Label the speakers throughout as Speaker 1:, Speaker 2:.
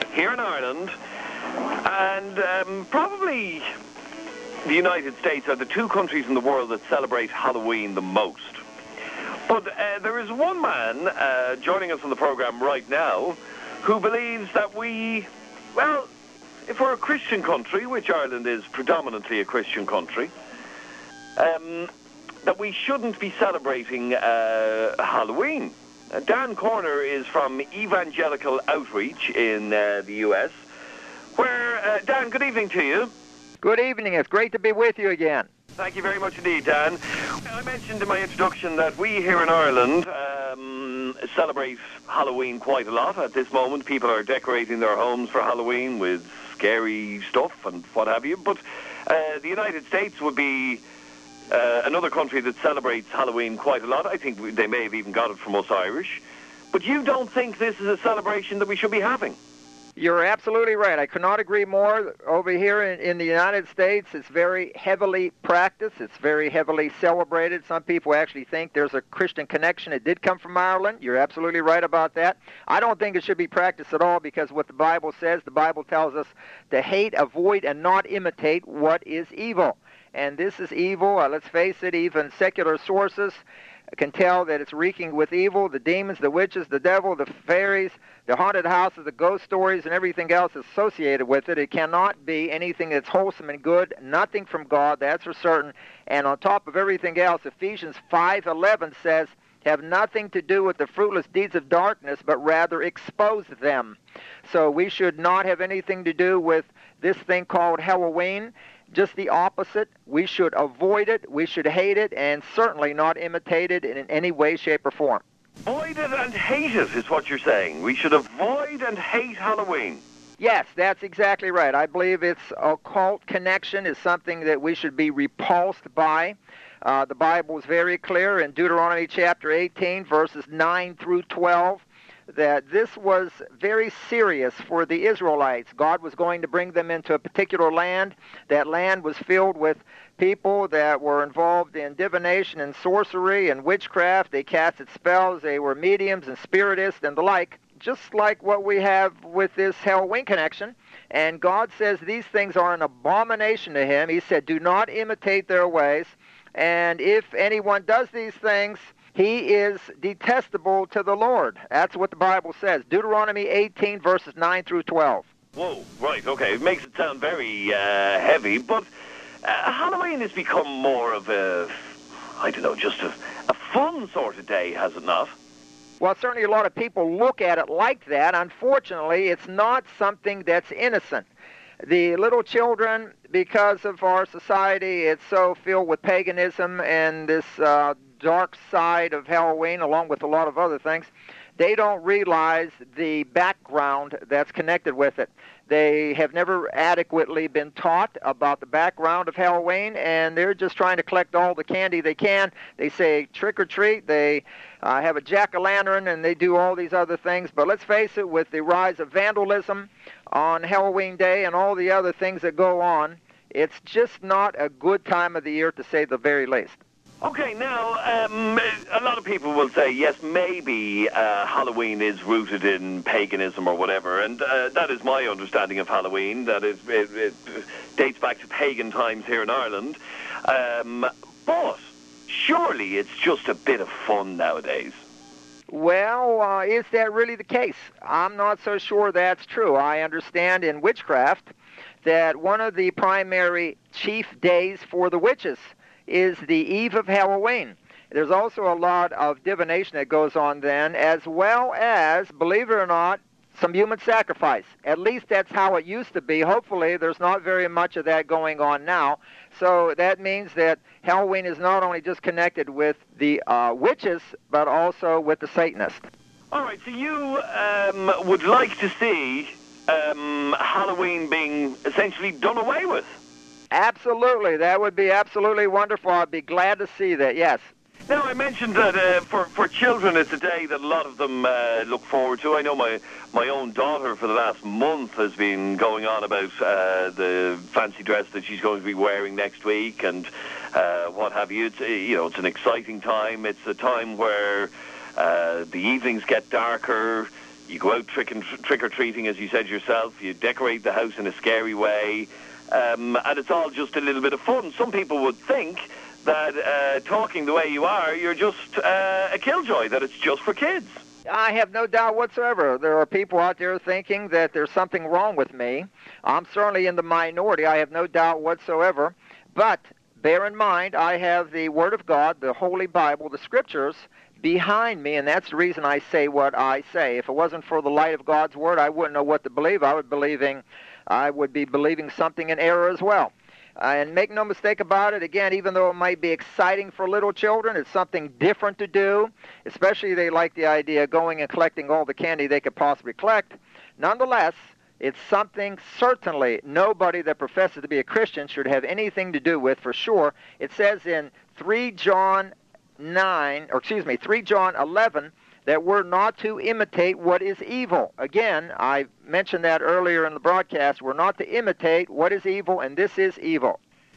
Speaker 1: here in Ireland, and probably the United States are the two countries in the world that celebrate Halloween the most. But there is one man joining us on the program right now who believes that if we're a Christian country, which Ireland is predominantly a Christian country, that we shouldn't be celebrating Halloween. Dan Corner is from Evangelical Outreach in the U.S., where, Dan, good evening to you.
Speaker 2: Good evening. It's great to be with you again.
Speaker 1: Thank you very much indeed, Dan. I mentioned in my introduction that we here in Ireland celebrate Halloween quite a lot. At this moment, people are decorating their homes for Halloween with scary stuff and what have you. But the United States would be another country that celebrates Halloween quite a lot. I think they may have even got it from us Irish. But you don't think this is a celebration that we should be having?
Speaker 2: You're absolutely right. I could not agree more. Over here in the United States, it's very heavily practiced. It's very heavily celebrated. Some people actually think there's a Christian connection. It did come from Ireland. You're absolutely right about that. I don't think it should be practiced at all because what the Bible says, the Bible tells us to hate, avoid, and not imitate what is evil. And this is evil. Let's face it, even secular sources can tell that it's reeking with evil. The demons, the witches, the devil, the fairies, the haunted houses, the ghost stories, and everything else associated with it. It cannot be anything that's wholesome and good, nothing from God, that's for certain. And on top of everything else, Ephesians 5:11 says, have nothing to do with the fruitless deeds of darkness, but rather expose them. So we should not have anything to do with this thing called Halloween. Just the opposite. We should avoid it, we should hate it, and certainly not imitate it in any way, shape, or form.
Speaker 1: Avoid it and hate it is what you're saying. We should avoid and hate Halloween.
Speaker 2: Yes, that's exactly right. I believe its occult connection is something that we should be repulsed by. The Bible is very clear in Deuteronomy chapter 18, verses 9 through 12, that this was very serious for the Israelites. God was going to bring them into a particular land. That land was filled with people that were involved in divination and sorcery and witchcraft. They casted spells. They were mediums and spiritists and the like, just like what we have with this Halloween connection. And God says these things are an abomination to him. He said, do not imitate their ways. And if anyone does these things, he is detestable to the Lord. That's what the Bible says. Deuteronomy 18, verses 9 through 12.
Speaker 1: Whoa, right, okay. It makes it sound very heavy, but Halloween has become more of just a fun sort of day, has it not?
Speaker 2: Well, certainly a lot of people look at it like that. Unfortunately, it's not something that's innocent. The little children, because of our society, it's so filled with paganism and this dark side of Halloween, along with a lot of other things, they don't realize the background that's connected with it. They have never adequately been taught about the background of Halloween, and they're just trying to collect all the candy they can. They say trick or treat, they have a jack-o'-lantern, and they do all these other things. But let's face it, with the rise of vandalism on Halloween Day and all the other things that go on, it's just not a good time of the year, to say the very least.
Speaker 1: Okay, now, a lot of people will say, yes, maybe Halloween is rooted in paganism or whatever, and that is my understanding of Halloween, that it dates back to pagan times here in Ireland. But surely it's just a bit of fun nowadays.
Speaker 2: Well, is that really the case? I'm not so sure that's true. I understand in witchcraft that one of the primary chief days for the witches is the eve of Halloween. There's also a lot of divination that goes on then, as well as, believe it or not, some human sacrifice. At least that's how it used to be. Hopefully there's not very much of that going on now. So that means that Halloween is not only just connected with the witches, but also with the Satanists.
Speaker 1: All right, so you would like to see Halloween being essentially done away with?
Speaker 2: Absolutely. That would be absolutely wonderful. I'd be glad to see that, yes.
Speaker 1: Now, I mentioned that for children, it's a day that a lot of them look forward to. I know my own daughter for the last month has been going on about the fancy dress that she's going to be wearing next week and what have you. It's an exciting time. It's a time where the evenings get darker. You go out trick-or-treating, as you said yourself. You decorate the house in a scary way. And it's all just a little bit of fun. Some people would think that talking the way you are, you're just a killjoy, that it's just for kids.
Speaker 2: I have no doubt whatsoever. There are people out there thinking that there's something wrong with me. I'm certainly in the minority. I have no doubt whatsoever. But bear in mind, I have the Word of God, the Holy Bible, the Scriptures behind me, and that's the reason I say what I say. If it wasn't for the light of God's Word, I wouldn't know what to believe. I would be believing something in error as well. And make no mistake about it, again, even though it might be exciting for little children, it's something different to do. Especially they like the idea of going and collecting all the candy they could possibly collect. Nonetheless, it's something certainly nobody that professes to be a Christian should have anything to do with, for sure. It says in 3 John 11, that we're not to imitate what is evil. Again, I mentioned that earlier in the broadcast. We're not to imitate what is evil, and this is evil.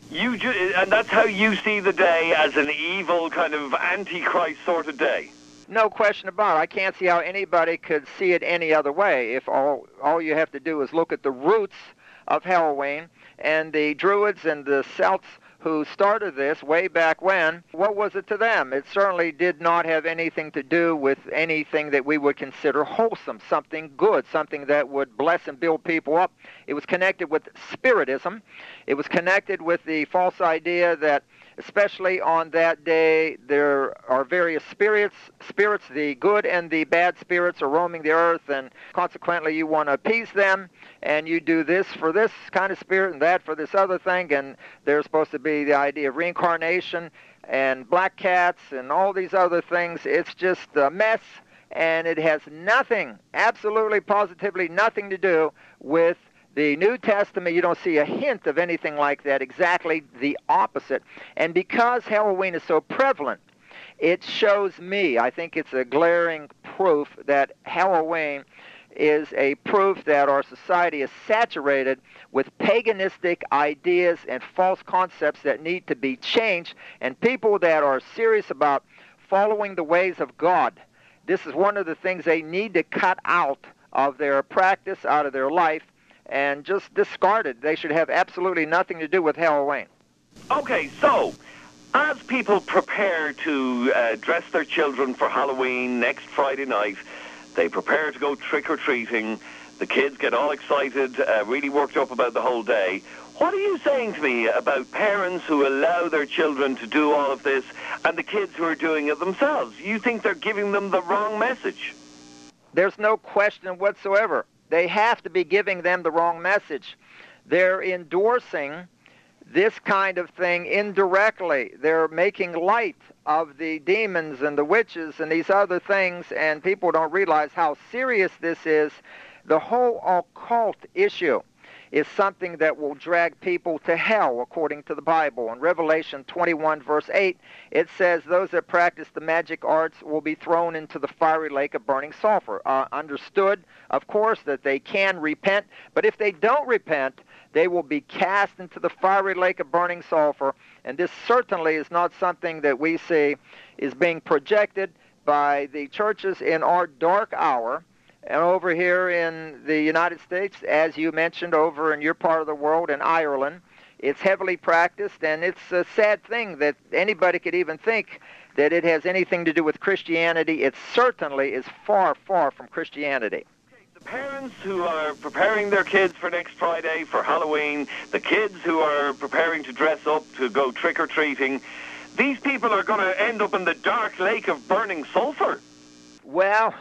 Speaker 1: And that's how you see the day, as an evil kind of antichrist sort of day?
Speaker 2: No question about it. I can't see how anybody could see it any other way. If all you have to do is look at the roots of Halloween, and the Druids and the Celts who started this way back when, what was it to them? It certainly did not have anything to do with anything that we would consider wholesome, something good, something that would bless and build people up. It was connected with Spiritism. It was connected with the false idea that, especially on that day, there are various spirits, the good and the bad spirits are roaming the earth, and consequently you want to appease them, and you do this for this kind of spirit and that for this other thing, and there's supposed to be the idea of reincarnation and black cats and all these other things. It's just a mess, and it has nothing, absolutely positively nothing to do with the New Testament. You don't see a hint of anything like that, exactly the opposite. And because Halloween is so prevalent, it shows me, I think it's a glaring proof that Halloween is a proof that our society is saturated with paganistic ideas and false concepts that need to be changed, and people that are serious about following the ways of God. This is one of the things they need to cut out of their practice, out of their life, and just discard it. They should have absolutely nothing to do with Halloween.
Speaker 1: Okay, so as people prepare to dress their children for Halloween next Friday night, they prepare to go trick-or-treating, the kids get all excited, really worked up about the whole day. What are you saying to me about parents who allow their children to do all of this and the kids who are doing it themselves? You think they're giving them the wrong message?
Speaker 2: There's no question whatsoever. They have to be giving them the wrong message. They're endorsing this kind of thing indirectly. They're making light of the demons and the witches and these other things, and people don't realize how serious this is. The whole occult issue is something that will drag people to hell, according to the Bible. In Revelation 21, verse 8, it says, those that practice the magic arts will be thrown into the fiery lake of burning sulfur. Understood, of course, that they can repent, but if they don't repent, they will be cast into the fiery lake of burning sulfur, and this certainly is not something that we see is being projected by the churches in our dark hour. And over here in the United States, as you mentioned, over in your part of the world, in Ireland, it's heavily practiced, and it's a sad thing that anybody could even think that it has anything to do with Christianity. It certainly is far, far from Christianity.
Speaker 1: The parents who are preparing their kids for next Friday, for Halloween, the kids who are preparing to dress up to go trick-or-treating, these people are going to end up in the dark lake of burning sulfur.
Speaker 2: Well,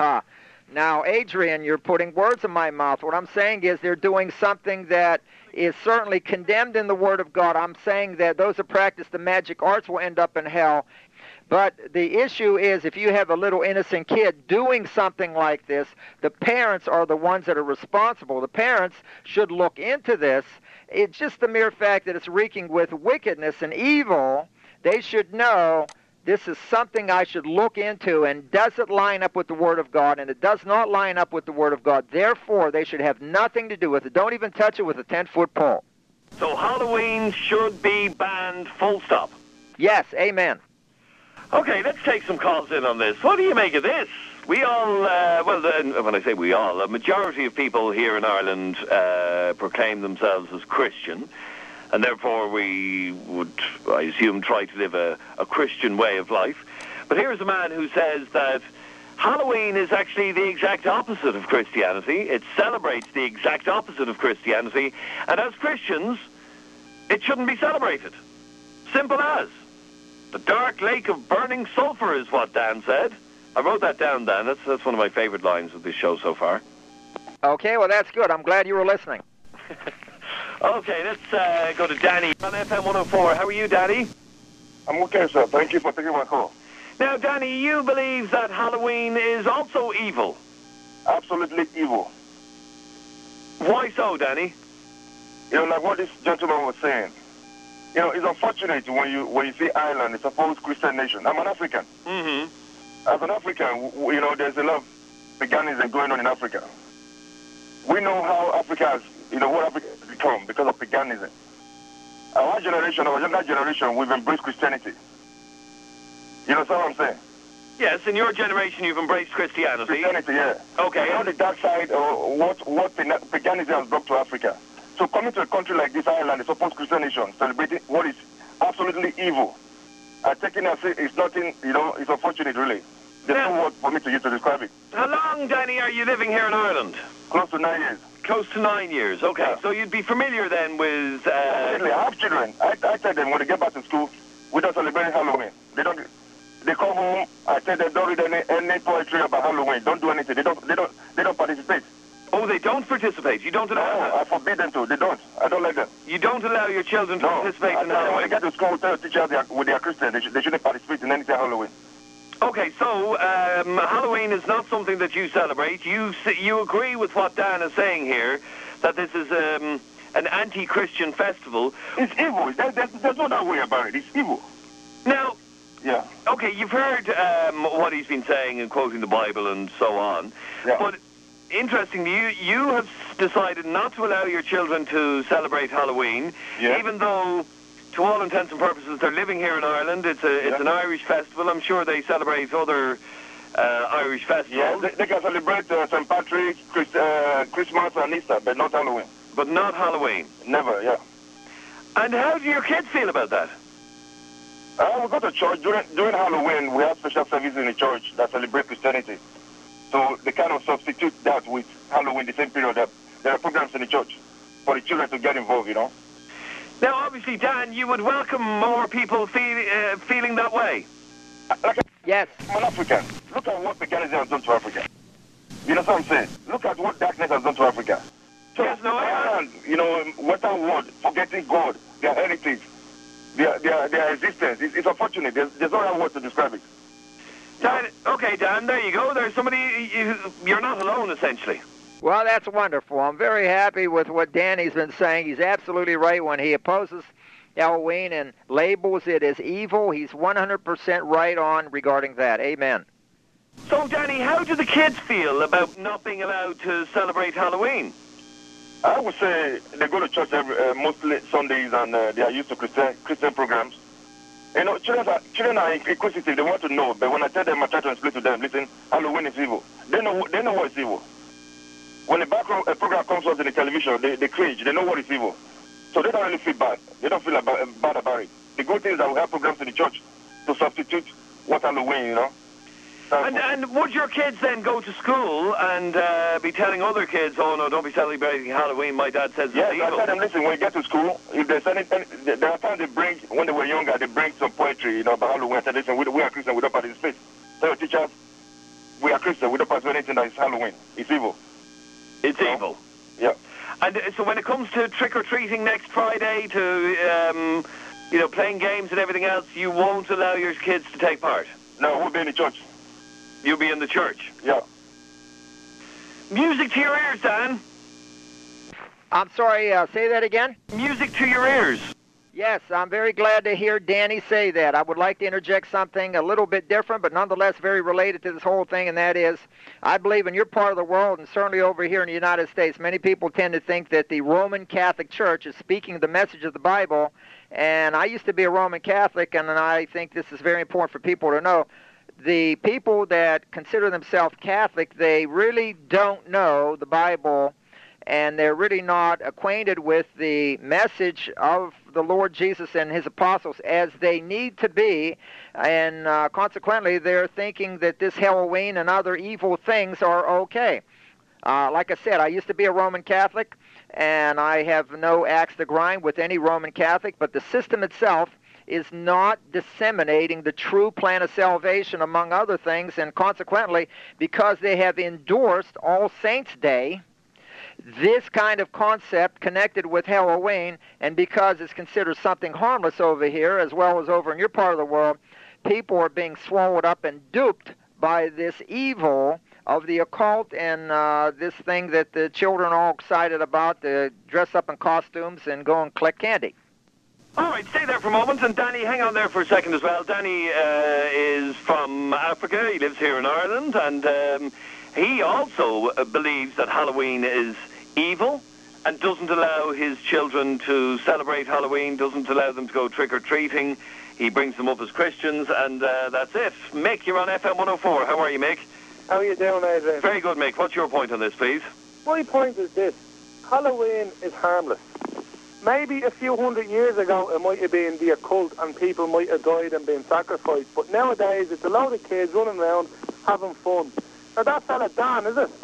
Speaker 2: now, Adrian, you're putting words in my mouth. What I'm saying is they're doing something that is certainly condemned in the Word of God. I'm saying that those who practice the magic arts will end up in hell. But the issue is, if you have a little innocent kid doing something like this, the parents are the ones that are responsible. The parents should look into this. It's just the mere fact that it's reeking with wickedness and evil. They should know this is something I should look into, and does it line up with the Word of God? And it does not line up with the Word of God. Therefore, they should have nothing to do with it. Don't even touch it with a 10-foot pole.
Speaker 1: So Halloween should be banned, full stop?
Speaker 2: Yes, amen.
Speaker 1: Okay, let's take some calls in on this. What do you make of this? We all, when I say we all, a majority of people here in Ireland proclaim themselves as Christian, and therefore we would, I assume, try to live a Christian way of life. But here's a man who says that Halloween is actually the exact opposite of Christianity. It celebrates the exact opposite of Christianity, and as Christians, it shouldn't be celebrated. Simple as. The dark lake of burning sulphur is what Dan said. I wrote that down, Dan. That's one of my favorite lines of this show so far.
Speaker 2: Okay, well, that's good. I'm glad you were listening.
Speaker 1: Okay, let's go to Danny on FM 104. How are you, Danny?
Speaker 3: I'm okay, sir. Thank you for taking my call.
Speaker 1: Now, Danny, you believe that Halloween is also evil.
Speaker 3: Absolutely evil.
Speaker 1: Why so, Danny?
Speaker 3: You know, like what this gentleman was saying. You know, it's unfortunate when you see Ireland, it's a supposed Christian nation. I'm an African.
Speaker 1: Mm-hmm.
Speaker 3: As an African, you know, there's a lot of paganism going on in Africa. We know how Africa has, you know, what Africa has become because of paganism. Our generation, our younger generation, we've embraced Christianity. You know what I'm saying?
Speaker 1: Yes, in your generation, you've embraced Christianity.
Speaker 3: Christianity, yeah.
Speaker 1: Okay.
Speaker 3: You know the dark side, what paganism has brought to Africa. So coming to a country like this, Ireland, a supposed Christian nation, celebrating what is absolutely evil, taking as it's nothing, you know, it's unfortunate, really. There's no word for me to use to describe it.
Speaker 1: How long, Danny, are you living here in Ireland?
Speaker 3: Close to 9 years.
Speaker 1: Close to 9 years, okay. Yeah. So you'd be familiar then with...
Speaker 3: Definitely. I have children. I tell them when they get back to school, we don't celebrate Halloween. They come home, I tell them don't read any poetry about Halloween. Don't do anything. They don't participate.
Speaker 1: Oh, they don't participate? You don't allow them?
Speaker 3: No, I forbid them to. They don't. I don't let them.
Speaker 1: You don't allow your children to participate in Halloween?
Speaker 3: When they get to school, tell the teachers when they are Christian, they shouldn't participate in anything Halloween.
Speaker 1: Okay, so Halloween is not something that you celebrate. You agree with what Dan is saying here, that this is an anti-Christian festival.
Speaker 3: It's evil. There's no other way about it. It's evil.
Speaker 1: Now,
Speaker 3: yeah.
Speaker 1: Okay, you've heard what he's been saying and quoting the Bible and so on.
Speaker 3: Yeah.
Speaker 1: But interestingly, you have decided not to allow your children to celebrate Halloween, even though, to all intents and purposes, they're living here in Ireland. It's an Irish festival. I'm sure they celebrate other Irish festivals.
Speaker 3: Yeah, they can celebrate St. Patrick, Christmas and Easter, but not Halloween.
Speaker 1: But not Halloween?
Speaker 3: Never, yeah.
Speaker 1: And how do your kids feel about that?
Speaker 3: We go to church. During Halloween, we have special services in the church that celebrate Christianity. So they kind of substitute that with Halloween, the same period. There are programs in the church for the children to get involved, you know.
Speaker 1: Now, obviously, Dan, you would welcome more people feeling that way.
Speaker 2: Yes.
Speaker 3: I'm an African. Look at what paganism has done to Africa. You know what I'm saying? Look at what darkness has done to Africa. So,
Speaker 1: yes, no,
Speaker 3: you know, Western world, forgetting God, their heritage, their existence. It's unfortunate. There's no other word to describe it.
Speaker 1: Dan, okay, Dan, there you go. There's somebody, you're not alone, essentially.
Speaker 2: Well, that's wonderful. I'm very happy with what Danny's been saying. He's absolutely right when he opposes Halloween and labels it as evil. He's 100% right on regarding that. Amen.
Speaker 1: So, Danny, how do the kids feel about not being allowed to celebrate Halloween?
Speaker 3: I would say they go to church mostly Sundays, and they are used to Christian programs. You know, children are inquisitive. They want to know. But when I tell them, I try to explain to them, listen, Halloween is evil. They know what is evil. When a program comes out on the television, they cringe. They know what is evil. So they don't really feel bad. They don't feel bad about it. The good thing is that we have programs in the church to substitute what Halloween, you know.
Speaker 1: And would your kids then go to school and be telling other kids, oh, no, don't be celebrating Halloween, my dad says it's evil?
Speaker 3: Yes, I tell them, listen, when you get to school, if there's anything, there are times they bring, when they were younger, they bring some poetry, you know, about Halloween. I said, listen, we are Christian, we don't participate. Tell your teachers, we are Christian, we don't participate in anything that is Halloween. It's evil.
Speaker 1: It's evil?
Speaker 3: Yeah.
Speaker 1: And so when it comes to trick-or-treating next Friday, to, you know, playing games and everything else, you won't allow your kids to take part?
Speaker 3: No, we'll be in the church.
Speaker 1: You'll be in the church?
Speaker 3: Yeah.
Speaker 1: Music to your ears, Dan.
Speaker 2: I'm sorry, say that again?
Speaker 1: Music to your ears.
Speaker 2: Yes, I'm very glad to hear Danny say that. I would like to interject something a little bit different, but nonetheless very related to this whole thing, and that is, I believe in your part of the world, and certainly over here in the United States, many people tend to think that the Roman Catholic Church is speaking the message of the Bible, and I used to be a Roman Catholic, and I think this is very important for people to know. the people that consider themselves Catholic, they really don't know the Bible, and they're really not acquainted with the message of the Lord Jesus and his apostles as they need to be, and consequently they're thinking that this Halloween and other evil things are okay. Like I said, I used to be a Roman Catholic, and I have no axe to grind with any Roman Catholic, but the system itself is not disseminating the true plan of salvation, among other things, and consequently, because they have endorsed All Saints' Day, this kind of concept connected with Halloween, and because it's considered something harmless over here, as well as over in your part of the world, people are being swallowed up and duped by this evil of the occult and this thing that the children are all excited about, to dress up in costumes and go and collect candy.
Speaker 1: All right, stay there for a moment, and Danny, hang on there for a second as well. Danny is from Africa. He lives here in Ireland, and he also believes that Halloween is evil and doesn't allow his children to celebrate Halloween, doesn't allow them to go trick-or-treating. He brings them up as Christians, and that's it. Mick, you're on FM 104. How are you, Mick?
Speaker 4: How are you doing, Adrian?
Speaker 1: Very good, Mick. What's your point on this, please?
Speaker 4: My point is this. Halloween is harmless. Maybe a few hundred years ago it might have been the occult and people might have died and been sacrificed, but nowadays it's a load of kids running around having fun. Now that's fella Dan, is it?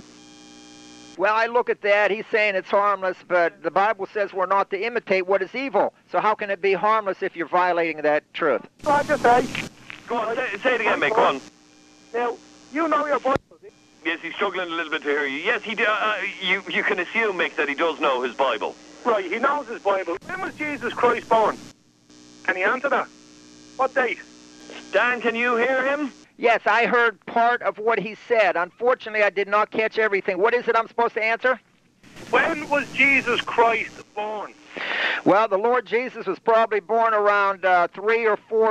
Speaker 2: Well, I look at that. He's saying it's harmless, but the Bible says we're not to imitate what is evil. So how can it be harmless if you're violating that truth?
Speaker 4: I just say.
Speaker 1: Go on, say it again, Mick. Go on.
Speaker 4: Now, you know your Bible.
Speaker 1: Yes, he's struggling a little bit to hear you. Yes, he do, you can assume, Mick, that he does know his Bible.
Speaker 4: Right, he knows his Bible. When was Jesus Christ born? Can he answer that? What date?
Speaker 1: Dan, can you hear him?
Speaker 2: Yes, I heard part of what he said. Unfortunately, I did not catch everything. What is it I'm supposed to answer?
Speaker 4: When was Jesus Christ born?
Speaker 2: Well, the Lord Jesus was probably born around 3 or 4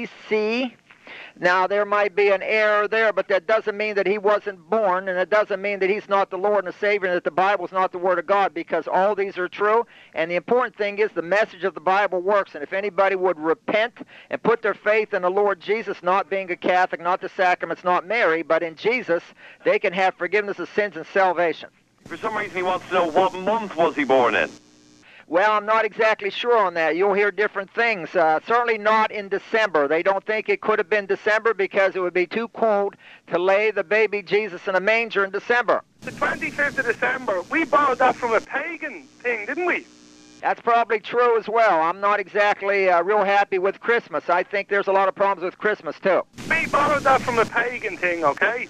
Speaker 2: B.C., Now, there might be an error there, but that doesn't mean that he wasn't born, and it doesn't mean that he's not the Lord and the Savior, and that the Bible's not the Word of God, because all these are true. And the important thing is the message of the Bible works. And if anybody would repent and put their faith in the Lord Jesus, not being a Catholic, not the sacraments, not Mary, but in Jesus, they can have forgiveness of sins and salvation.
Speaker 1: For some reason, he wants to know what month was he born in.
Speaker 2: Well, I'm not exactly sure on that. You'll hear different things. Certainly not in December. They don't think it could have been December because it would be too cold to lay the baby Jesus in a manger in December.
Speaker 4: The 25th of December, we borrowed that from a pagan thing, didn't we?
Speaker 2: That's probably true as well. I'm not exactly real happy with Christmas. I think there's a lot of problems with Christmas, too.
Speaker 4: We borrowed that from a pagan thing, okay?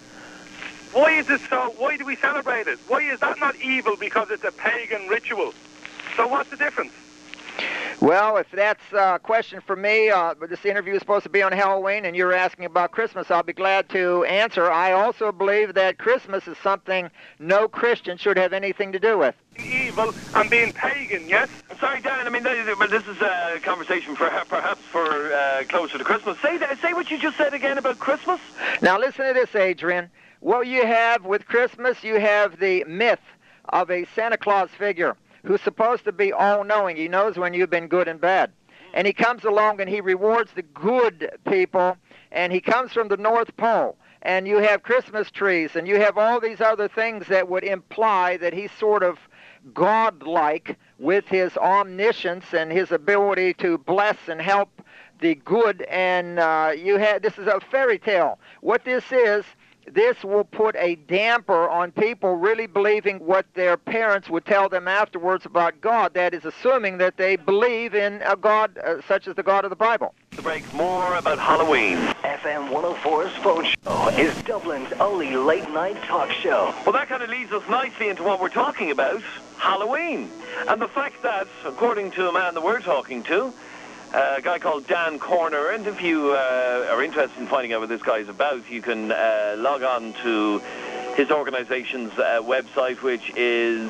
Speaker 4: Why is it so? Why do we celebrate it? Why is that not evil because it's a pagan ritual? So what's the difference?
Speaker 2: Well, if that's a question for me, this interview is supposed to be on Halloween, and you're asking about Christmas, I'll be glad to answer. I also believe that Christmas is something no Christian should have anything to do with.
Speaker 4: Evil and being pagan, yes?
Speaker 1: Sorry, Dan, I mean, this is a conversation perhaps for closer to Christmas. Say what you just said again about Christmas.
Speaker 2: Now, listen to this, Adrian. What you have with Christmas, you have the myth of a Santa Claus figure who's supposed to be all-knowing. He knows when you've been good and bad. And he comes along and he rewards the good people, and he comes from the North Pole. And you have Christmas trees, and you have all these other things that would imply that he's sort of God-like with his omniscience and his ability to bless and help the good. And this is a fairy tale. What this will put a damper on people really believing what their parents would tell them afterwards about God. That is, assuming that they believe in a God such as the God of the Bible.
Speaker 1: To break more about Halloween.
Speaker 5: FM 104's Phone Show is Dublin's only late-night talk show.
Speaker 1: Well, that kind of leads us nicely into what we're talking about, Halloween. And the fact that, according to a man that we're talking to, a guy called Dan Corner, and if you are interested in finding out what this guy is about, you can log on to his organization's website, which is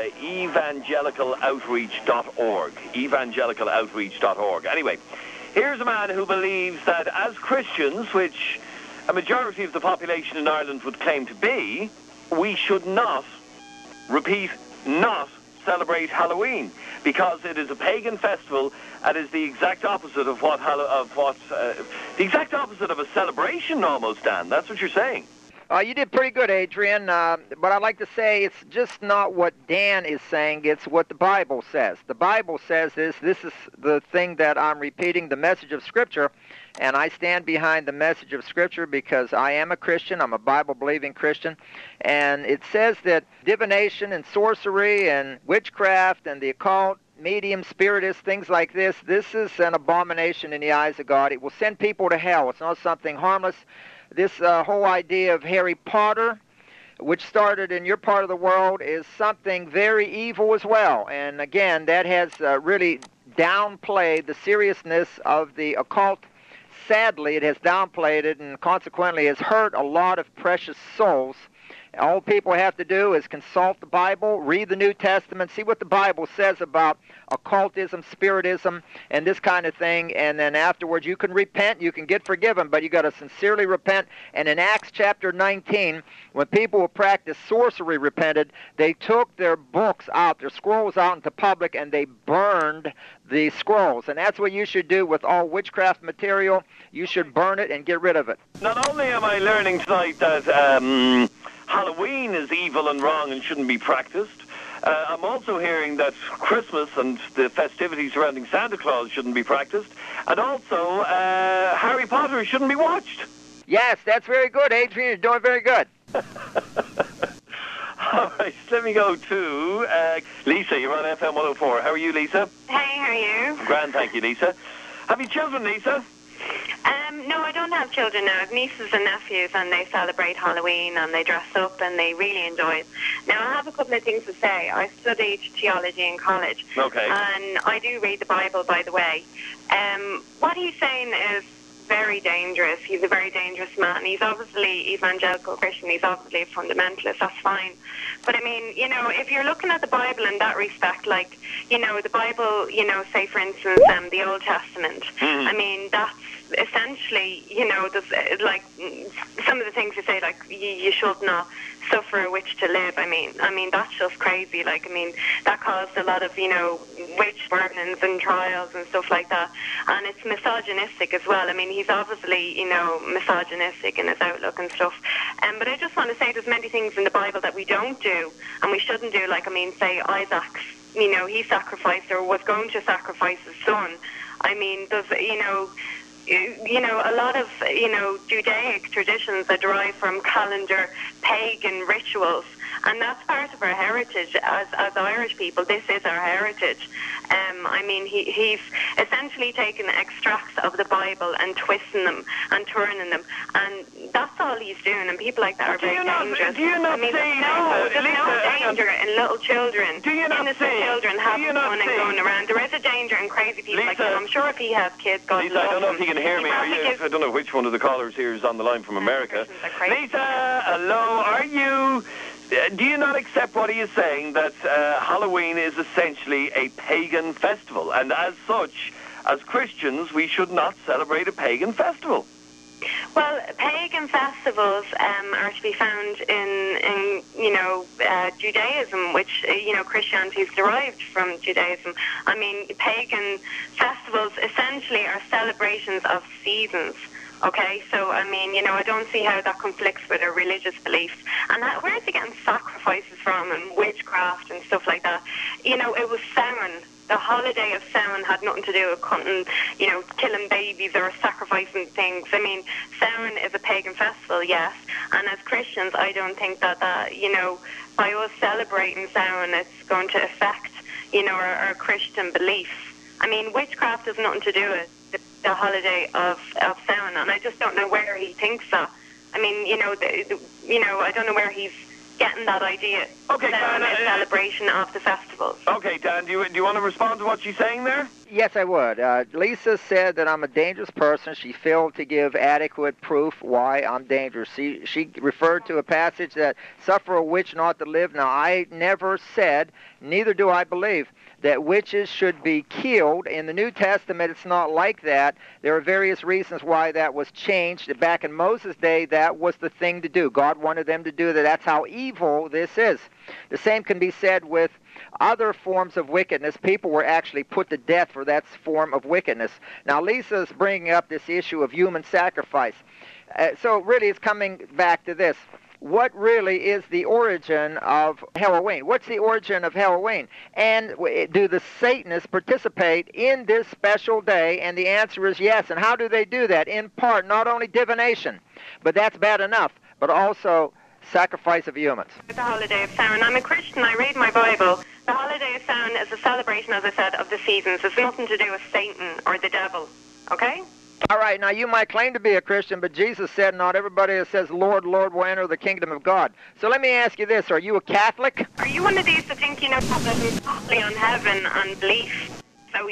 Speaker 1: evangelicaloutreach.org. Evangelicaloutreach.org. Anyway, here's a man who believes that as Christians, which a majority of the population in Ireland would claim to be, we should not, repeat, not celebrate Halloween. because it is a pagan festival and is the exact opposite of the exact opposite of a celebration almost, Dan. That's what you're saying.
Speaker 2: You did pretty good, Adrian, but I'd like to say it's just not what Dan is saying, it's what the Bible says. The Bible says this is the thing that I'm repeating, the message of Scripture, and I stand behind the message of Scripture because I am a Christian, I'm a Bible-believing Christian, and it says that divination and sorcery and witchcraft and the occult, medium, spiritist, things like this is an abomination in the eyes of God. It will send people to hell. It's not something harmless. This whole idea of Harry Potter, which started in your part of the world, is something very evil as well. And again, that has really downplayed the seriousness of the occult. Sadly, it has downplayed it and consequently has hurt a lot of precious souls. All people have to do is consult the Bible, read the New Testament, see what the Bible says about occultism, spiritism, and this kind of thing, and then afterwards you can repent, you can get forgiven, but you got to sincerely repent. And in Acts chapter 19, when people who practiced sorcery repented, they took their books out, their scrolls out into public, and they burned the scrolls. And that's what you should do with all witchcraft material. You should burn it and get rid of it.
Speaker 1: Not only am I learning tonight that Halloween is evil and wrong and shouldn't be practiced, I'm also hearing that Christmas and the festivities surrounding Santa Claus shouldn't be practiced, and also Harry Potter shouldn't be watched.
Speaker 2: Yes, that's very good, Adrian. You're doing very good.
Speaker 1: All right, let me go to Lisa. You're on FM 104. How are you, Lisa?
Speaker 6: Hey, how are you?
Speaker 1: Grand, thank you, Lisa. Have you children, Lisa?
Speaker 6: No, I don't have children now. I have nieces and nephews, and they celebrate Halloween, and they dress up, and they really enjoy it. Now, I have a couple of things to say. I studied theology in college.
Speaker 1: Okay.
Speaker 6: And I do read the Bible, by the way. What he's saying is very dangerous. He's a very dangerous man. He's obviously evangelical Christian. He's obviously a fundamentalist. That's fine. But, I mean, you know, if you're looking at the Bible in that respect, like, you know, the Bible, you know, say, for instance, the Old Testament, I mean, that's essentially, you know, like, some of the things you say, like, you should not suffer a witch to live. I mean, that's just crazy. Like, I mean, that caused a lot of, you know, witch burnings and trials and stuff like that. And it's misogynistic as well. I mean, he's obviously, you know, misogynistic in his outlook and stuff. But I just want to say there's many things in the Bible that we don't do and we shouldn't do. Like, I mean, say Isaac's, you know, he sacrificed or was going to sacrifice his son. I mean, there's, you know, a lot of, you know, Judaic traditions that derive from calendar pagan rituals, and that's part of our heritage as Irish people. This is our heritage. I mean, he's essentially taken extracts of the Bible and twisting them and turning them, and that's all he's doing, and people like that are very dangerous.
Speaker 1: Do you not
Speaker 6: I mean,
Speaker 1: see,
Speaker 6: there's no danger in little children.
Speaker 1: Do you not
Speaker 6: innocent
Speaker 1: see,
Speaker 6: children having fun and going around. There is a danger in crazy people like that. I'm sure if he has kids, God
Speaker 1: Lisa, I don't know if you can hear me.
Speaker 6: I
Speaker 1: don't know which one of the callers here is on the line from America. Lisa, hello, do you not accept what he is saying, that Halloween is essentially a pagan festival, and as such, as Christians, we should not celebrate a pagan festival?
Speaker 6: Well, pagan festivals are to be found in you know, Judaism, which, you know, Christianity is derived from Judaism. I mean, pagan festivals essentially are celebrations of seasons. Okay, so, I mean, you know, I don't see how that conflicts with our religious beliefs. And where's he getting sacrifices from and witchcraft and stuff like that? You know, it was Samhain. The holiday of Samhain had nothing to do with cutting, you know, killing babies or sacrificing things. I mean, Samhain is a pagan festival, yes. And as Christians, I don't think that, you know, by us celebrating Samhain, it's going to affect, you know, our Christian beliefs. I mean, witchcraft has nothing to do with the holiday of Samhain, and I just don't know where he thinks that. I mean, you know, you know, I don't know where he's getting that idea.
Speaker 1: Okay, Dan,
Speaker 6: celebration of the festivals.
Speaker 1: Okay, Dan, do you want to respond to what she's saying there?
Speaker 2: Yes, I would. Lisa said that I'm a dangerous person. She failed to give adequate proof why I'm dangerous. She referred to a passage that suffer a witch not to live. Now, I never said, neither do I believe, that witches should be killed. In the New Testament, it's not like that. There are various reasons why that was changed. Back in Moses' day, that was the thing to do. God wanted them to do that. That's how evil evil this is. The same can be said with other forms of wickedness. People were actually put to death for that form of wickedness. Now, Lisa's bringing up this issue of human sacrifice. So really it's coming back to this. What really is the origin of Halloween? What's the origin of Halloween? And do the Satanists participate in this special day? And the answer is yes. And how do they do that? In part, not only divination, but that's bad enough, but also sacrifice of humans.
Speaker 6: The holiday of Samhain. I'm a Christian. I read my Bible. The holiday of Samhain is a celebration, as I said, of the seasons. It's nothing to do with Satan or the devil. Okay?
Speaker 2: All right, now you might claim to be a Christian, but Jesus said not everybody that says, Lord, Lord, will enter the kingdom of God. So let me ask you this. Are you a Catholic?
Speaker 6: Are you one of these that think, that totally on heaven and belief? So,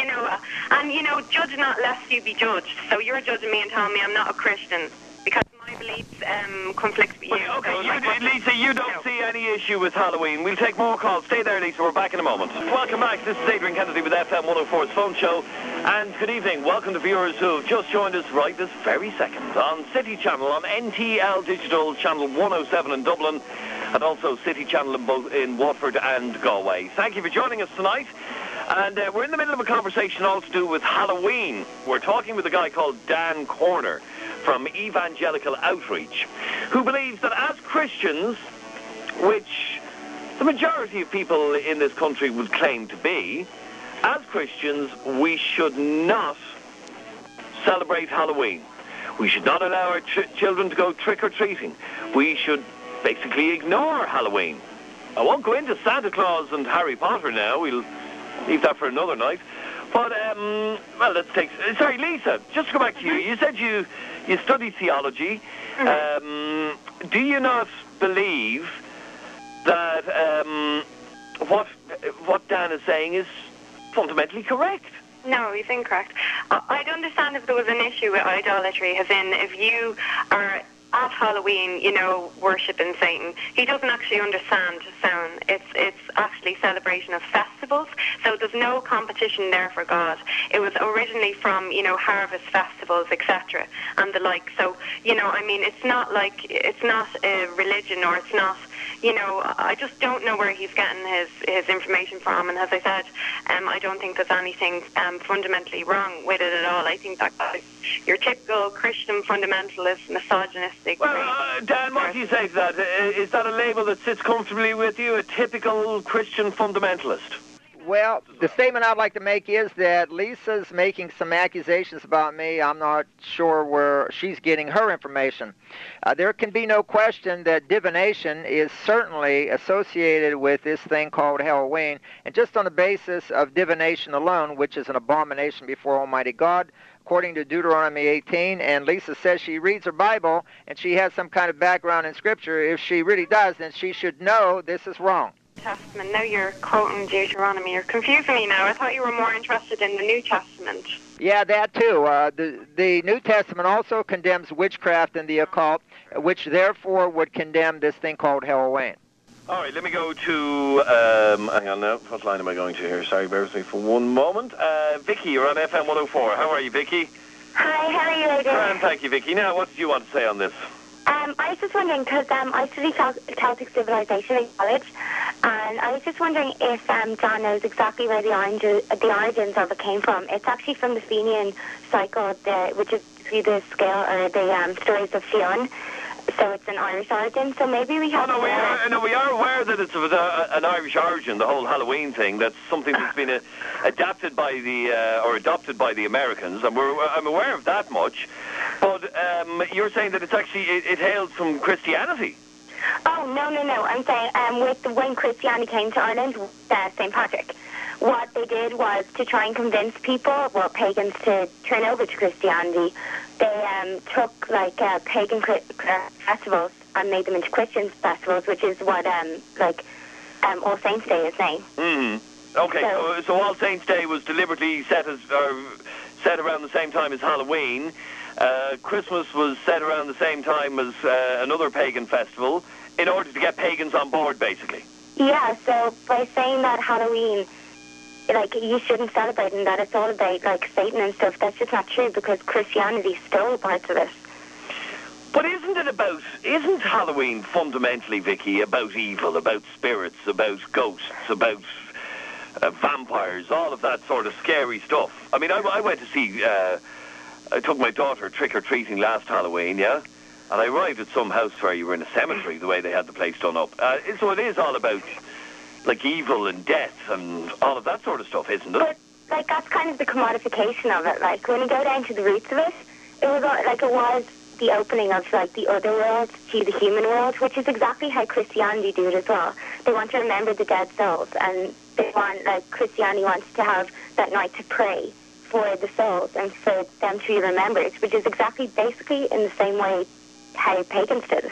Speaker 6: and, judge not lest you be judged. So you're judging me and telling me I'm not a Christian because my beliefs conflict with you.
Speaker 1: Well, okay,
Speaker 6: so,
Speaker 1: Lisa, you don't see any issue with Halloween. We'll take more calls. Stay there, Lisa. We're back in a moment. Welcome back. This is Adrian Kennedy with FM 104's phone show. And good evening. Welcome to viewers who have just joined us right this very second on City Channel, on NTL Digital Channel 107 in Dublin, and also City Channel in Watford and Galway. Thank you for joining us tonight. And we're in the middle of a conversation all to do with Halloween. We're talking with a guy called Dan Corner from Evangelical Outreach, who believes that as Christians, which the majority of people in this country would claim to be, as Christians, we should not celebrate Halloween. We should not allow our children to go trick-or-treating. We should basically ignore Halloween. I won't go into Santa Claus and Harry Potter now. We'll leave that for another night. But, let's take... Sorry, Lisa, just to go back to you. You said you study theology. Do you not believe that what Dan is saying is fundamentally correct?
Speaker 6: No, he's incorrect. I'd understand if there was an issue with idolatry, as in if you are at Halloween, worshipping Satan. He doesn't actually understand Samhain. It's actually celebration of festivals, so there's no competition there for God. It was originally from, harvest festivals, etc., and the like. So, it's not a religion, or it's not, I just don't know where he's getting his information from, and as I said, I don't think there's anything fundamentally wrong with it at all. I think that your typical Christian fundamentalist, misogynistic...
Speaker 1: Well, Dan, what do you say to that? Is that a label that sits comfortably with you, a typical Christian fundamentalist?
Speaker 2: Well, the statement I'd like to make is that Lisa's making some accusations about me. I'm not sure where she's getting her information. There can be no question that divination is certainly associated with this thing called Halloween, and just on the basis of divination alone, which is an abomination before Almighty God, according to Deuteronomy 18, and Lisa says she reads her Bible and she has some kind of background in Scripture. If she really does, then she should know this is wrong.
Speaker 6: Testament. Now you're quoting Deuteronomy. You're confusing me now. I thought you were more interested in the New Testament.
Speaker 2: Yeah, that too. The New Testament also condemns witchcraft and the occult, which therefore would condemn this thing called Halloween.
Speaker 1: All right, let me go to, hang on now, what line am I going to here? Sorry, bear with me for one moment. Vicky, you're on FM 104. How are you, Vicky?
Speaker 7: Hi, how are you, Adrian?
Speaker 1: Thank you, Vicky. Now, what did you want to say on this?
Speaker 7: I was just wondering, because I study Celtic civilization in college, and I was just wondering if John knows exactly where the origins of it came from. It's actually from the Fenian cycle, which is the scale, or the stories of Fionn. So it's an Irish origin. So maybe we have.
Speaker 1: We are aware that it's of an Irish origin. The whole Halloween thing. That's something that's been adapted by or adopted by the Americans, and I'm aware of that much. But you're saying that it's actually it hails from Christianity.
Speaker 7: Oh no! I'm saying when Christianity came to Ireland, St. Patrick. What they did was to try and convince people, pagans, to turn over to Christianity. They took pagan festivals and made them into Christian festivals, which is what All Saints Day is saying.
Speaker 1: Mm-hmm. Okay, so All Saints Day was deliberately set around the same time as Halloween. Christmas was set around the same time as another pagan festival, in order to get pagans on board, basically.
Speaker 7: Yeah. So by saying that Halloween, you shouldn't celebrate, and that it's all about Satan and stuff, that's just not true, because Christianity stole parts of it.
Speaker 1: But isn't Halloween fundamentally, Vicky, about evil, about spirits, about ghosts, about vampires, all of that sort of scary stuff? I mean, I went to see, I took my daughter trick-or-treating last Halloween, yeah? And I arrived at some house where you were in a cemetery, the way they had the place done up. So it is all about, like, evil and death and all of that sort of stuff, isn't it?
Speaker 7: But, like, that's kind of the commodification of it. Like, when you go down to the roots of it, it was the opening of, like, the other world to the human world, which is exactly how Christianity do it as well. They want to remember the dead souls, and they want, like, Christianity wants to have that night to pray for the souls and for them to be remembered, which is exactly, basically, in the same way how pagans did it.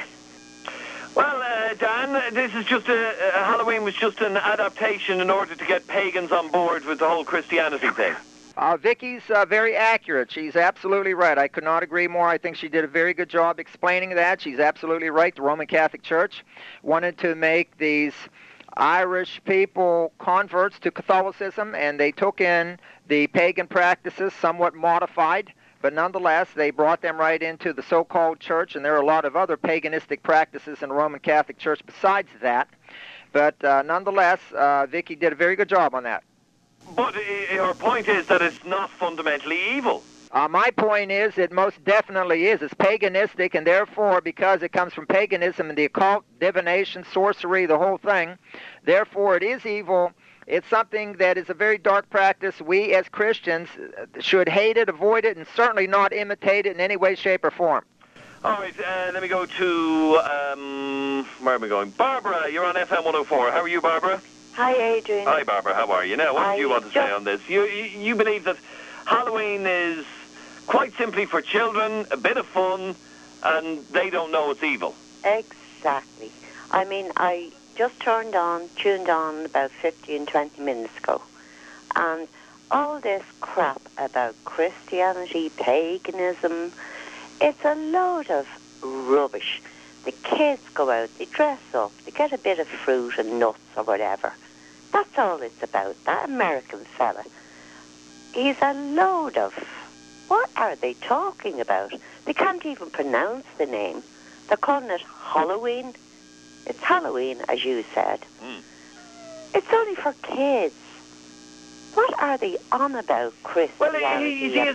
Speaker 1: Well, Dan, this is just Halloween was just an adaptation in order to get pagans on board with the whole Christianity thing.
Speaker 2: Vicky's very accurate. She's absolutely right. I could not agree more. I think she did a very good job explaining that. She's absolutely right. The Roman Catholic Church wanted to make these Irish people converts to Catholicism, and they took in the pagan practices, somewhat modified, but nonetheless, they brought them right into the so-called church, and there are a lot of other paganistic practices in the Roman Catholic Church besides that. But nonetheless, Vicky did a very good job on that.
Speaker 1: But your point is that it's not fundamentally evil.
Speaker 2: My point is it most definitely is. It's paganistic, and therefore, because it comes from paganism and the occult, divination, sorcery, the whole thing, therefore it is evil. It's something that is a very dark practice. We as Christians should hate it, avoid it, and certainly not imitate it in any way, shape, or form.
Speaker 1: All right, let me go to, where am I going? Barbara, you're on FM 104. How are you, Barbara?
Speaker 8: Hi, Adrian.
Speaker 1: Hi, Barbara. How are you? Now, what do you want to say on this? You believe that Halloween is quite simply for children, a bit of fun, and they don't know it's evil.
Speaker 8: Exactly. I mean, I just tuned on about 15, 20 minutes ago, and all this crap about Christianity, paganism, it's a load of rubbish. The kids go out, they dress up, they get a bit of fruit and nuts or whatever. That's all it's about. That American fella, he's a load of... What are they talking about? They can't even pronounce the name. They're calling it Halloween. It's Halloween, as you said. It's only for kids. What are they on about, Christianity?
Speaker 1: Well,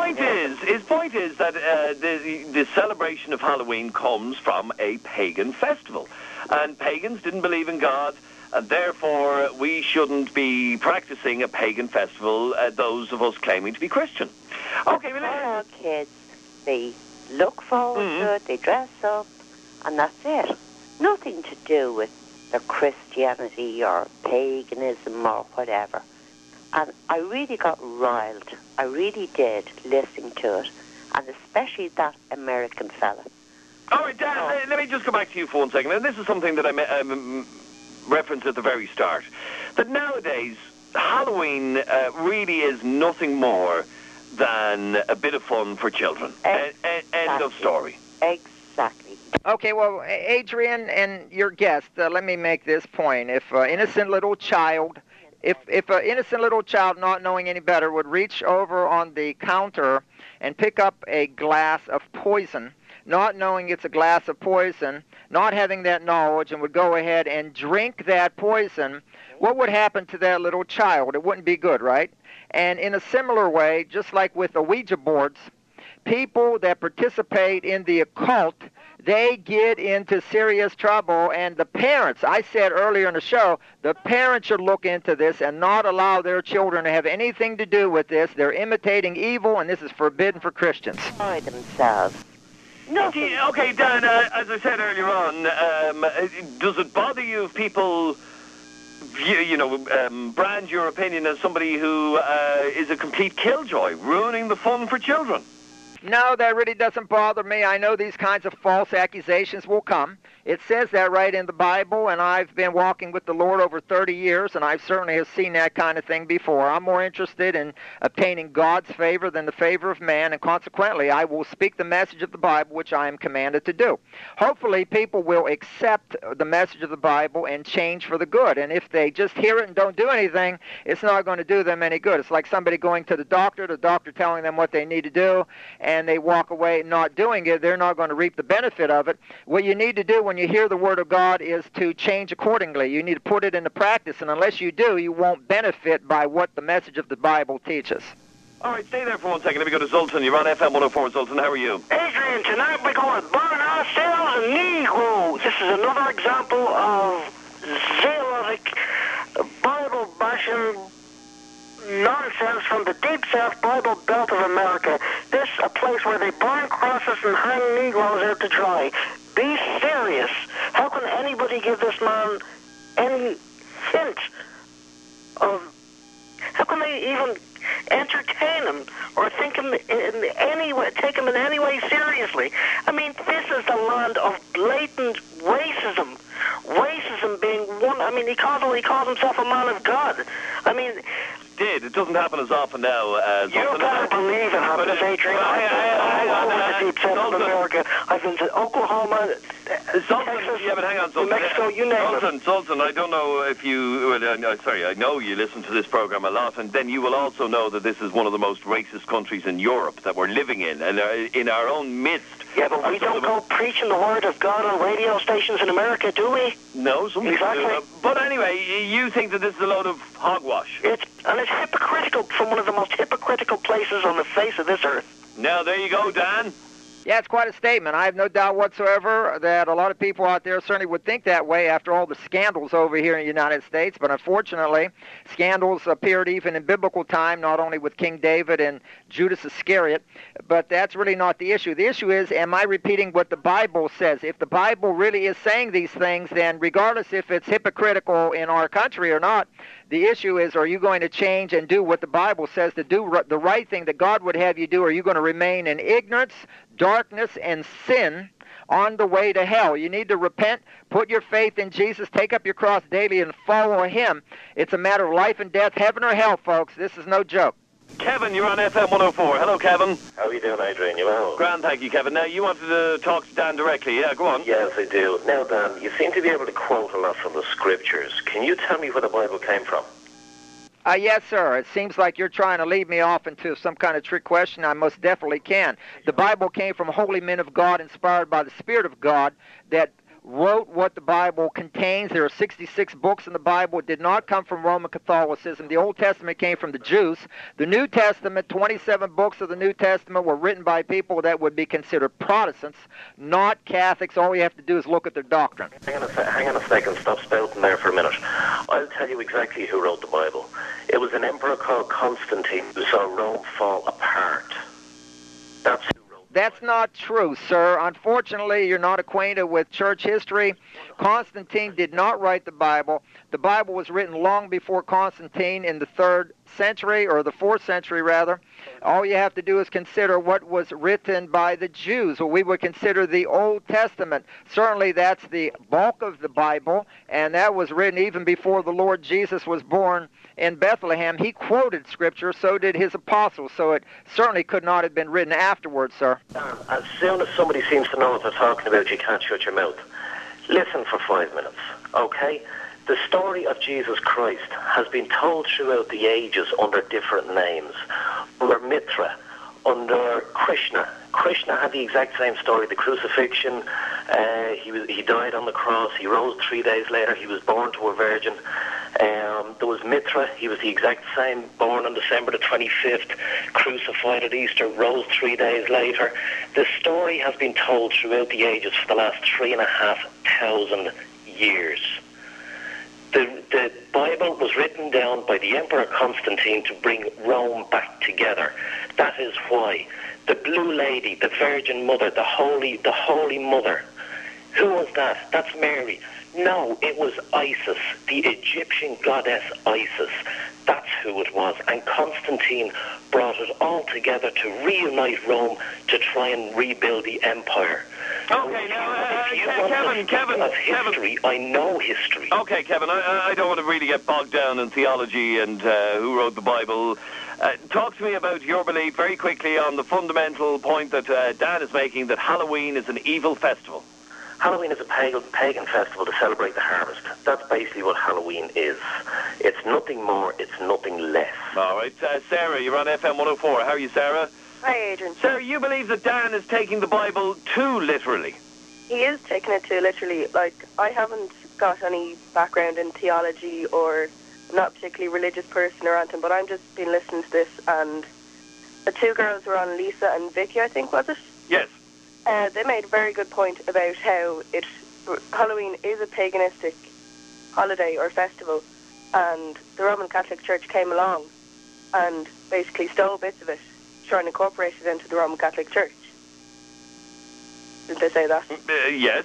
Speaker 1: his point is that the celebration of Halloween comes from a pagan festival. And pagans didn't believe in God, and therefore we shouldn't be practicing a pagan festival, those of us claiming to be Christian. Okay, well,
Speaker 8: all kids, they look forward to it, they dress up, and that's it. Nothing to do with their Christianity or paganism or whatever. And I really got riled. I really did, listening to it. And especially that American fella.
Speaker 1: All right, Dan, let me just go back to you for 1 second. And this is something that I referenced at the very start. That nowadays, Halloween really is nothing more than a bit of fun for children. End of story.
Speaker 8: Exactly.
Speaker 2: Okay, well, Adrian and your guest, let me make this point. If an innocent little child... If an innocent little child, not knowing any better, would reach over on the counter and pick up a glass of poison, not knowing it's a glass of poison, not having that knowledge, and would go ahead and drink that poison, what would happen to that little child? It wouldn't be good, right? And in a similar way, just like with the Ouija boards, people that participate in the occult, they get into serious trouble, and the parents, I said earlier in the show, the parents should look into this and not allow their children to have anything to do with this. They're imitating evil, and this is forbidden for Christians.
Speaker 8: By themselves.
Speaker 1: Okay, Dan, as I said earlier on, does it bother you if people, brand your opinion as somebody who is a complete killjoy, ruining the fun for children?
Speaker 2: No, that really doesn't bother me. I know these kinds of false accusations will come. It says that right in the Bible, and I've been walking with the Lord over 30 years, and I certainly have seen that kind of thing before. I'm more interested in obtaining God's favor than the favor of man, and consequently, I will speak the message of the Bible, which I am commanded to do. Hopefully, people will accept the message of the Bible and change for the good, and if they just hear it and don't do anything, it's not going to do them any good. It's like somebody going to the doctor telling them what they need to do, and they walk away not doing it, they're not going to reap the benefit of it. What you need to do when you hear the Word of God is to change accordingly. You need to put it into practice, and unless you do, you won't benefit by what the message of the Bible teaches.
Speaker 1: All right, stay there for 1 second. Let me go to Zoltan. You're on FM 104. Zoltan, how are you?
Speaker 9: Adrian, tonight we're going to burn ourselves a Negro. This is another example of zealotic, Bible-bashing nonsense from the Deep South Bible Belt of America. This is a place where they burn crosses and hang Negroes out to dry. Be serious. How can anybody give this man any hint of... How can they even entertain him or think him in any way, take him in any way seriously? I mean, this is the land of blatant racism. Racism being one. I mean, he calls himself a man of God. I mean,
Speaker 1: it doesn't happen as often now as
Speaker 9: you gotta believe it happens, Adrian. I've been to the Deep South of America. I've been to Oklahoma, Texas,
Speaker 1: yeah, but hang on, Sultan.
Speaker 9: New Mexico, you name it.
Speaker 1: Sultan, I don't know if you... I know you listen to this program a lot, and then you will also know that this is one of the most racist countries in Europe that we're living in, and in our own midst.
Speaker 9: Yeah, but we don't go preaching the word of God on radio stations in America, do we?
Speaker 1: No, some people do. But anyway, you think that this is a load of hogwash?
Speaker 9: It's hypocritical from one of the most hypocritical places on the face of this earth.
Speaker 1: Now, there you go, Dan.
Speaker 2: Yeah, it's quite a statement. I have no doubt whatsoever that a lot of people out there certainly would think that way after all the scandals over here in the United States. But unfortunately, scandals appeared even in biblical time, not only with King David and Judas Iscariot, but that's really not the issue. The issue is, am I repeating what the Bible says? If the Bible really is saying these things, then regardless if it's hypocritical in our country or not, the issue is, are you going to change and do what the Bible says to do, the right thing that God would have you do, or are you going to remain in ignorance, darkness, and sin on the way to hell? You need to repent, put your faith in Jesus, take up your cross daily, and follow Him. It's a matter of life and death, heaven or hell, folks. This is no joke.
Speaker 1: Kevin, you're on FM 104. Hello, Kevin.
Speaker 10: How are you doing, Adrian? You well?
Speaker 1: Grand, thank you, Kevin. Now, you wanted to talk to Dan directly. Yeah, go on.
Speaker 10: Yes, I do. Now, Dan, you seem to be able to quote a lot from the Scriptures. Can you tell me where the Bible came from?
Speaker 2: Yes, sir. It seems like you're trying to lead me off into some kind of trick question. I most definitely can. The Bible came from holy men of God inspired by the Spirit of God that wrote what the Bible contains. There are 66 books in the Bible. It did not come from Roman Catholicism. The Old Testament came from the Jews. The New Testament, 27 books of the New Testament were written by people that would be considered Protestants, not Catholics. All you have to do is look at their doctrine.
Speaker 10: Hang on a second. Stop spouting there for a minute. I'll tell you exactly who wrote the Bible. It was an emperor called Constantine who saw Rome fall apart. That's who.
Speaker 2: That's not true, sir. Unfortunately, you're not acquainted with church history. Constantine did not write the Bible. The Bible was written long before Constantine in the 3rd century, or the 4th century, rather. All you have to do is consider what was written by the Jews, what we would consider the Old Testament. Certainly, that's the bulk of the Bible, and that was written even before the Lord Jesus was born in Bethlehem. He quoted Scripture, so did his apostles, so it certainly could not have been written afterwards, sir.
Speaker 10: As soon as somebody seems to know what they're talking about, you can't shut your mouth. Listen for 5 minutes, okay? The story of Jesus Christ has been told throughout the ages under different names. Under Mithra, under Krishna. Krishna had the exact same story, the crucifixion. He died on the cross. He rose 3 days later. He was born to a virgin. There was Mithra. He was the exact same, born on December the 25th, crucified at Easter, rose 3 days later. The story has been told throughout the ages for the last 3,500 years. The Bible was written down by the Emperor Constantine to bring Rome back together. That is why the Blue Lady, the Virgin Mother, the Holy Mother, who was that? That's Mary. No, it was Isis, the Egyptian goddess Isis. That's who it was. And Constantine brought it all together to reunite Rome to try and rebuild the empire.
Speaker 1: Okay, now, Kevin,
Speaker 10: history, I know history.
Speaker 1: Okay, Kevin, I don't want to really get bogged down in theology and who wrote the Bible. Talk to me about your belief very quickly on the fundamental point that Dan is making, that Halloween is an evil festival.
Speaker 10: Halloween is a pagan festival to celebrate the harvest. That's basically what Halloween is. It's nothing more, it's nothing less.
Speaker 1: All right. Sarah, you're on FM 104. How are you, Sarah?
Speaker 11: Hi, Adrian.
Speaker 1: Sir, you believe that Dan is taking the Bible too literally?
Speaker 11: He is taking it too literally. Like, I haven't got any background in theology, or I'm not a particularly religious person or anything, but I've just been listening to this, and the two girls were on, Lisa and Vicky, I think, was it?
Speaker 1: Yes.
Speaker 11: They made a very good point about how Halloween is a paganistic holiday or festival, and the Roman Catholic Church came along and basically stole bits of it, trying to incorporate it into the Roman Catholic Church. Didn't they say that?
Speaker 1: Yes.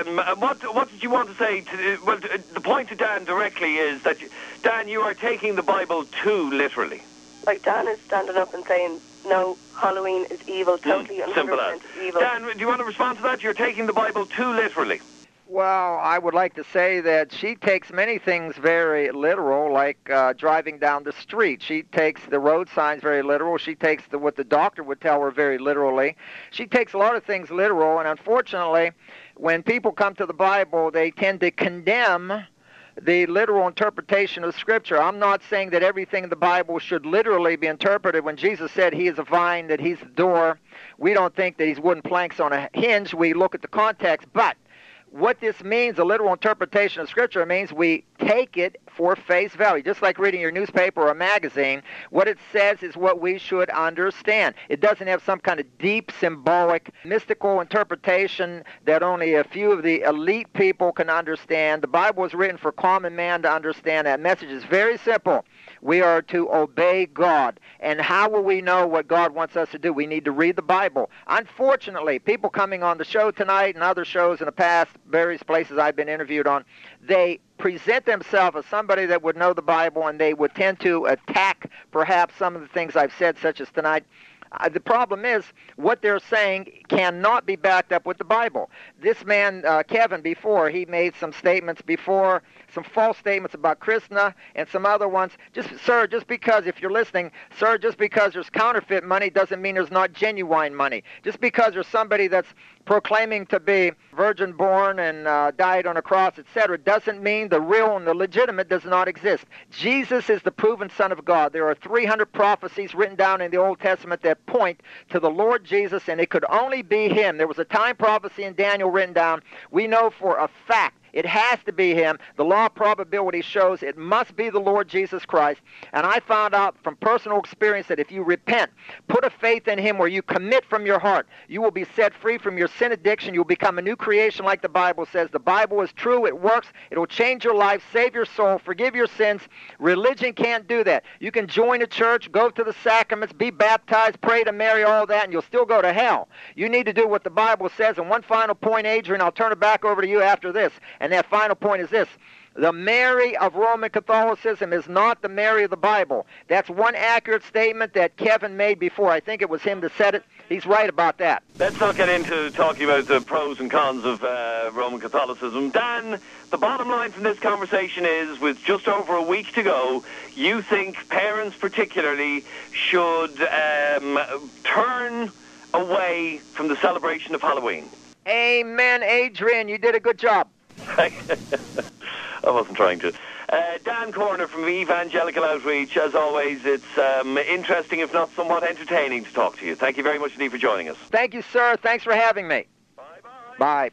Speaker 1: What did you want to say? The point to Dan directly is that, Dan, you are taking the Bible too literally.
Speaker 11: Like, Dan is standing up and saying, no, Halloween is evil, totally and 100% evil.
Speaker 1: Dan, do you want to respond to that? You're taking the Bible too literally.
Speaker 2: Well, I would like to say that she takes many things very literal, like driving down the street. She takes the road signs very literal. She takes what the doctor would tell her very literally. She takes a lot of things literal, and unfortunately, when people come to the Bible, they tend to condemn the literal interpretation of Scripture. I'm not saying that everything in the Bible should literally be interpreted. When Jesus said he is a vine, that he's the door, we don't think that he's wooden planks on a hinge. We look at the context, but what this means, a literal interpretation of Scripture, means we take it for face value. Just like reading your newspaper or a magazine, what it says is what we should understand. It doesn't have some kind of deep, symbolic, mystical interpretation that only a few of the elite people can understand. The Bible was written for common man to understand. That message is very simple. We are to obey God. And how will we know what God wants us to do? We need to read the Bible. Unfortunately, people coming on the show tonight and other shows in the past, various places I've been interviewed on, they present themselves as somebody that would know the Bible, and they would tend to attack perhaps some of the things I've said, such as tonight. The problem is what they're saying cannot be backed up with the Bible. This man, Kevin, before, he made some statements before, some false statements about Krishna and some other ones. Sir, just because, if you're listening, sir, just because there's counterfeit money doesn't mean there's not genuine money. Just because there's somebody that's proclaiming to be virgin born and died on a cross, etc., doesn't mean the real and the legitimate does not exist. Jesus is the proven Son of God. There are 300 prophecies written down in the Old Testament that point to the Lord Jesus, and it could only be him. There was a time prophecy in Daniel written down. We know for a fact it has to be him. The law of probability shows it must be the Lord Jesus Christ. And I found out from personal experience that if you repent, put a faith in him where you commit from your heart, you will be set free from your sin addiction. You'll become a new creation like the Bible says. The Bible is true. It works. It will change your life, save your soul, forgive your sins. Religion can't do that. You can join a church, go to the sacraments, be baptized, pray to Mary, all that, and you'll still go to hell. You need to do what the Bible says. And one final point, Adrian, I'll turn it back over to you after this. And that final point is this. The Mary of Roman Catholicism is not the Mary of the Bible. That's one accurate statement that Kevin made before. I think it was him that said it. He's right about that.
Speaker 1: Let's not get into talking about the pros and cons of Roman Catholicism. Dan, the bottom line from this conversation is, with just over a week to go, you think parents particularly should turn away from the celebration of Halloween.
Speaker 2: Amen, Adrian. You did a good job.
Speaker 1: I wasn't trying to. Dan Corner from Evangelical Outreach. As always, it's interesting, if not somewhat entertaining, to talk to you. Thank you very much indeed for joining us.
Speaker 2: Thank you, sir. Thanks for having me.
Speaker 1: Bye-bye.
Speaker 2: Bye.